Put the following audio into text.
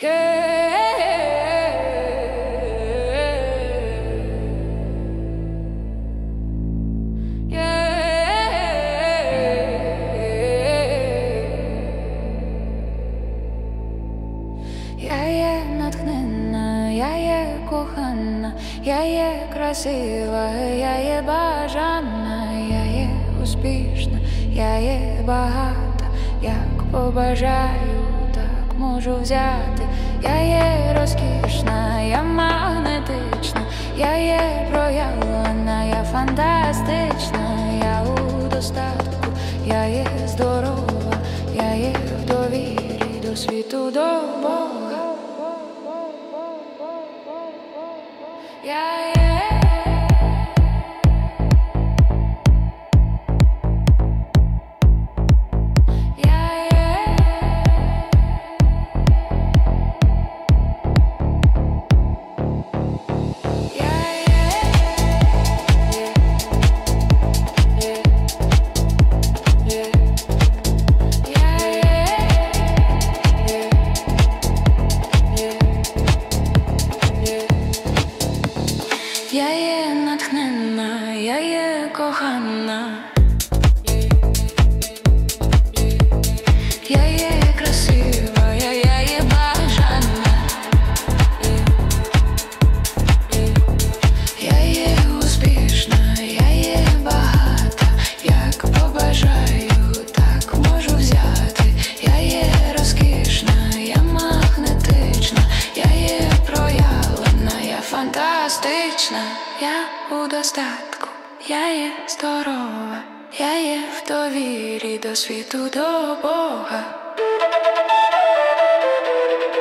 Я є натхненна, я є кохана, я є красива, я є бажана, я є успішна, я є багата, як побажаю, так можу взяти. Я є розкішна, я магнетична, я є проявлена, я фантастична, я у достатку, я є здорова, я є в довірі до світу, до Бога. Я є натхненна, я є кохана, я є красива, я є бажана, я є успішна, я є багата, як побажаю, так можу взяти. Я є розкішна, я магнетична, я є проявлена, я фантастична, я у достатку, я є здорова, я є в довірі до світу, до Бога.